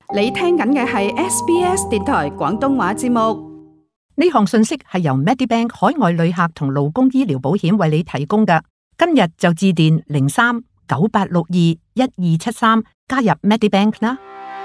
你聽緊嘅係 SBS 電台廣東話節目。 呢項信息係由 Medibank 海外旅客同勞工醫療保險為你提供嘅。今日就致電03-9862-1273加入 Medibank 啦。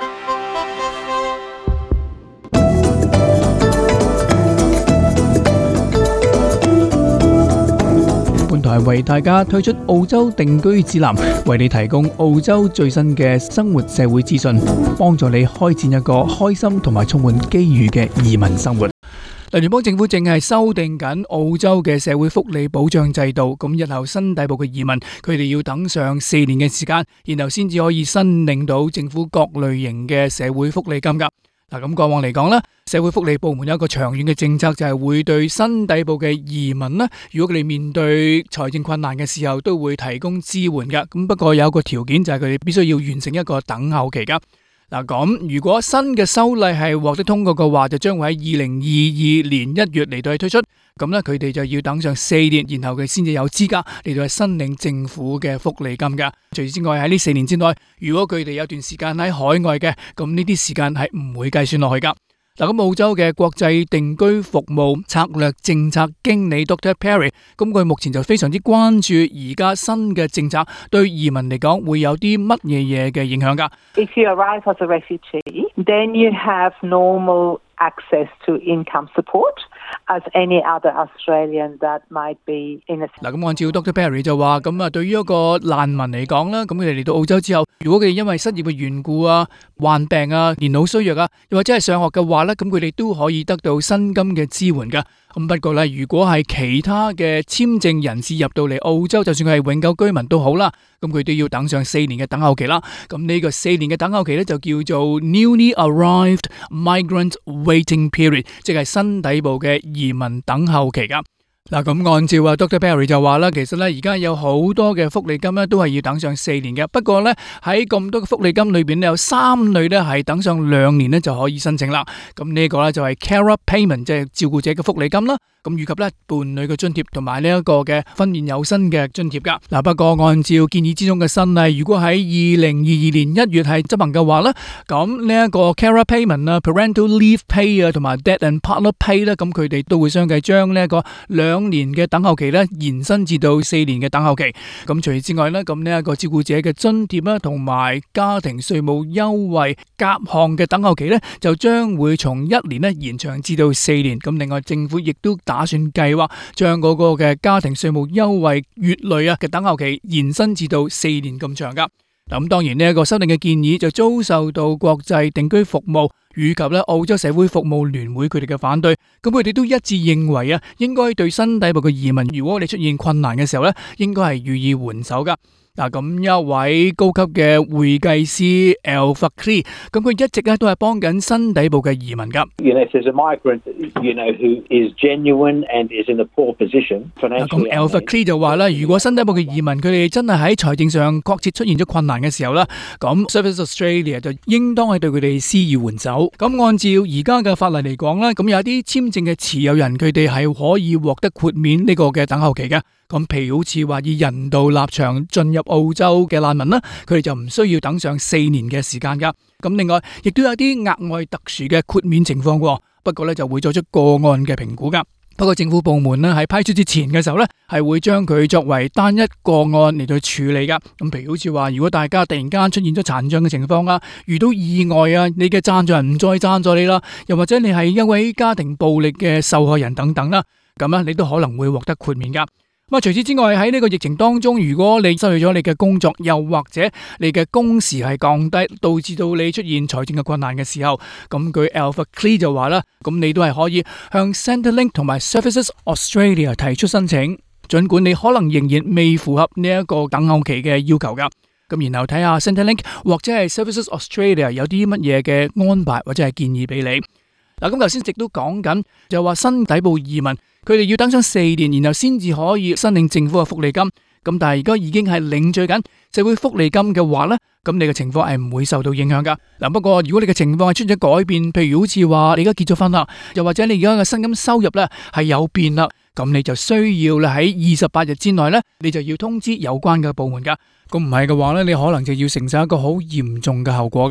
本台為大家推出澳洲定居指南，為你提供澳洲最新嘅生活社會資訊，幫助你開展一個開心同埋充滿機遇嘅移民生活。聯邦政府正係修訂緊澳洲嘅社會福利保障制度，咁日後新抵埗嘅移民，佢哋要等上4年嘅時間，然後先至可以申領到政府各類型嘅社會福利金噶。嗱，咁過往嚟講咧，社會福利部門有一個長遠嘅政策，就係會對新抵埗嘅移民咧，如果佢哋面對財政困難嘅時候，都會提供支援噶。咁不過有一個條件，就係佢哋必須要完成一個等候期噶。嗱，咁如果新嘅修例係獲得通過嘅話，就將會喺2022年1月嚟到去推出。咁咧，佢哋就要等上4年，然後佢先至有資格嚟到去申領政府嘅福利金噶。除此之外，喺呢4年之內，如果佢哋有段時間喺海外嘅，咁呢啲時間係唔會計算落去噶。嗱，咁澳洲嘅國際定居服務策略政策經理 Dr. Perry， 咁佢目前就非常之關注而家新嘅政策對移民嚟講會有啲乜嘢嘢嘅影響噶。 If you arrive as a refugee, then you have normal access to income support as any other Australian that might be in a... 嗱，咁按照 Dr. Perry 就話，咁啊對於一個難民嚟講啦，咁佢哋嚟到澳洲之後，如果佢哋因為失業嘅緣故啊、患病啊、年老衰弱啊，又或者係上學嘅話咧，咁佢哋都可以得到薪金嘅支援噶。咁不過咧，如果係其他嘅簽證人士入到嚟澳洲，就算佢係永久居民都好啦，咁佢都要等上4年嘅等候期啦。咁呢個4年嘅等候期咧就叫做 Newly Arrived Migrant Waiting Period， 即係新抵埗嘅移民等候期噶。嗱，咁按照Dr. Perry 就話啦，其實咧而家有好多嘅福利金咧都係要等上4年嘅。不過咧喺咁多嘅福利金裏邊咧有3類咧係等上2年咧就可以申請啦。咁呢個咧就係 Carer Payment， 即係照顧者嘅福利金啦。咁以及咧伴侶嘅津貼同埋呢一個嘅婚宴有薪嘅津貼噶。嗱，不過按照建議之中嘅新例，如果喺2022年1月係執行嘅話咧，咁呢一個 Carer Payment 啊、Parental Leave Pay 啊同埋 Death and Partner Pay 咧，咁佢哋都會相繼將呢一個2年嘅等候期咧延伸至到4年嘅等候期。咁除此之外咧，咁呢一個照顧者嘅津貼啦同埋家庭稅務優惠夾項嘅等候期咧，就將會從1年咧延長至到4年。咁另外政府亦都打算計劃將嗰個嘅家庭稅務優惠月累啊嘅等候期延伸至到4年咁長噶。咁當然呢一個修訂嘅建議就遭受到國際定居服務以及咧澳洲社會服務聯會佢哋嘅反對。咁佢哋都一致認為啊，應該對新抵埗嘅移民，如果你出現困難嘅時候咧，應該係予以援手噶。嗱，咁一位高級嘅會計師 Al Fakri， 咁佢一直咧都係幫緊新抵埗嘅移民噶。 If there's a migrant, who is genuine and is in a poor position financially. 咁 Al Fakri 就話啦，如果新抵埗嘅移民佢哋真係喺財政上確切出現咗困難嘅時候啦，咁 Services Australia 就應當係對佢哋施以援手。咁按照而家嘅法例嚟講啦，咁有一啲簽證嘅持有人佢哋係可以獲得豁免呢個嘅等候期嘅。咁譬如好似話以人道立場進入澳洲嘅難民啦，佢哋就唔需要等上4年嘅時間噶。咁另外亦都有啲額外特殊嘅豁免情況喎，不過咧就會作出個案嘅評估噶。不過政府部門咧喺批出之前嘅時候咧，係會將佢作為單一個案嚟到處理噶。咁譬如好似話，如果大家突然間出現咗殘障嘅情況啊，遇到意外啊，你嘅贊助人唔再贊助你啦，又或者你係一位家庭暴力嘅受害人等等啦，咁啊你都可能會獲得豁免噶。咁除此之外，喺呢個疫情當中，如果你失去咗你嘅工作，又或者你嘅工時係降低，導致到你出現財政嘅困難嘅時候，咁據 Al Fakri 就話啦，咁你都係可以向 Centrelink 同埋 Services Australia 提出申請，儘管你可能仍然未符合呢一個等候期嘅要求噶。咁然後睇下 Centrelink 或者係 Services Australia 有啲乜嘢嘅安排或者係建議俾你。嗱，咁頭先直都講緊，就話新抵埗移民佢哋要等上4年，然後先至可以申領政府嘅福利金。咁但係而家已經係領取緊社會福利金嘅話咧，咁你嘅情況係唔會受到影響噶。嗱，不過如果你嘅情況係出咗改變，譬如好似話你而家結咗婚啦，又或者你而家嘅薪金收入咧係有變啦，咁你就需要咧喺28日之內咧，你就要通知有關嘅部門噶。咁唔係嘅話咧，你可能就要承受一個好嚴重嘅後果噶。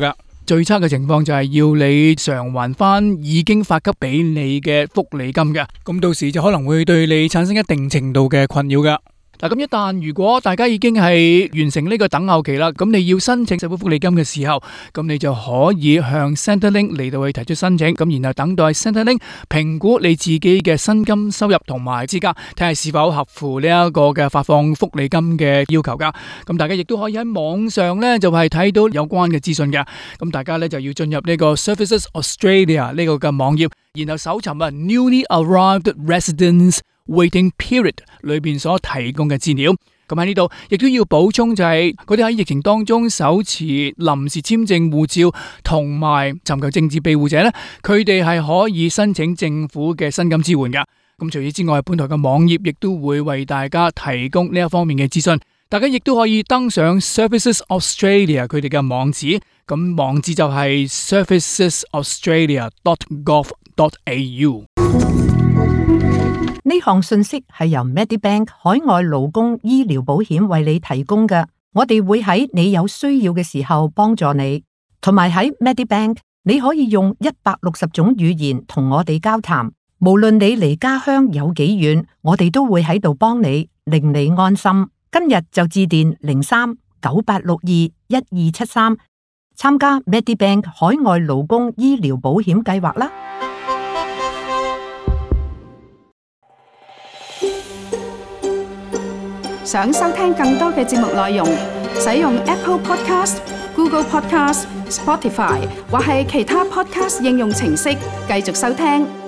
最差嘅情況就係要你償還翻已經發給俾你嘅福利金嘅，咁到時就可能會對你產生一定程度嘅困擾㗎。嗱，咁一旦如果大家已經係完成呢個等候期啦，咁你要申請社會福利金嘅時候，咁你就可以向 Centrelink 嚟到去提出申請，咁然後等待 Centrelink 評估你自己嘅薪金收入同埋資格，睇下是否合乎呢一個嘅發放福利金嘅要求噶。咁大家亦都可以喺網上呢就係睇到有關嘅資訊嘅。咁大家呢就要進入呢個 Services Australia 呢個嘅網頁，然後搜尋Newly Arrived Residents Waiting Period 裏邊所提供嘅資料。咁喺呢度亦都要補充就係嗰啲喺疫情當中手持臨時簽證護照同埋尋求政治庇護者呢，佢哋係可以申請政府嘅薪金支援噶。咁除此之外，本台嘅網頁亦都會為大家提供呢一方面嘅資訊。大家亦都可以登上 Services Australia 佢哋嘅網址，咁網址就係 servicesaustralia.gov.au。 呢項信息係由 Medibank 海外勞工醫療保險為你提供嘅，我哋會喺你有需要嘅時候幫助你，同埋喺 Medibank 你可以用160種語言同我哋交談，無論你離家鄉有幾遠，我哋都會喺度幫你，令你安心。今日就致電03-9862-1273參加 Medibank 海外勞工醫療保險計劃啦。 想收聽更多嘅節目內容，使用 Apple Podcast、Google Podcast、Spotify 或係其他 Podcast 應用程式繼續收聽。